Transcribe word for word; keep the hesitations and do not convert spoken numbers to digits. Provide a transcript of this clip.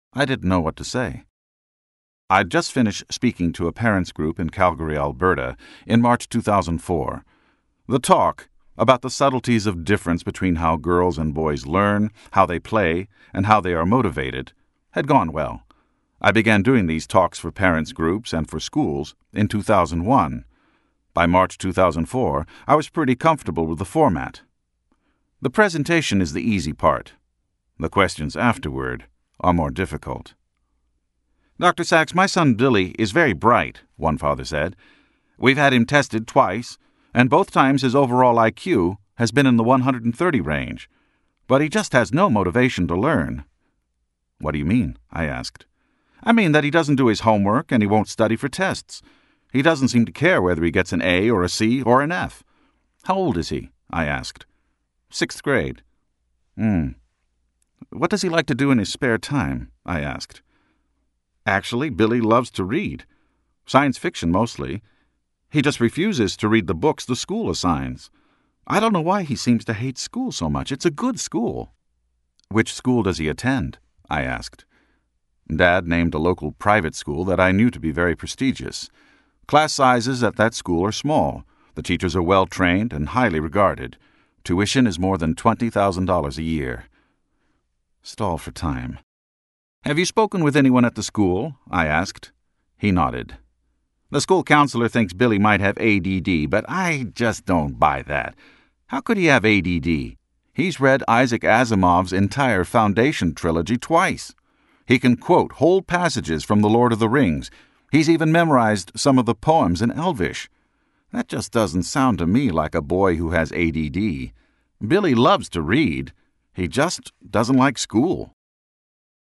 I didn't know what to say. I'd just finished speaking to a parents' group in Calgary, Alberta, in March two thousand four. The talk, about the subtleties of difference between how girls and boys learn, how they play, and how they are motivated, had gone well. I began doing these talks for parents' groups and for schools in two thousand one. By March two thousand four, I was pretty comfortable with the format. The presentation is the easy part. The questions afterward are more difficult. "Doctor Sachs, my son Billy is very bright," one father said. "We've had him tested twice, and both times his overall I Q has been in the one hundred thirty range. But he just has no motivation to learn." "What do you mean?" I asked. "I mean that he doesn't do his homework and he won't study for tests. He doesn't seem to care whether he gets an A or a C or an F." "How old is he?" I asked. "Sixth grade." Hmm. "What does he like to do in his spare time?" I asked. "Actually, Billy loves to read. Science fiction mostly. He just refuses to read the books the school assigns. I don't know why he seems to hate school so much. It's a good school." "Which school does he attend?" I asked. Dad named a local private school that I knew to be very prestigious. Class sizes at that school are small. The teachers are well-trained and highly regarded. Tuition is more than twenty thousand dollars a year. Stall for time. "Have you spoken with anyone at the school?" I asked. He nodded. "The school counselor thinks Billy might have A D D, but I just don't buy that. How could he have A D D? He's read Isaac Asimov's entire Foundation trilogy twice. He can quote whole passages from The Lord of the Rings. He's even memorized some of the poems in Elvish. That just doesn't sound to me like a boy who has A D D. Billy loves to read. He just doesn't like school."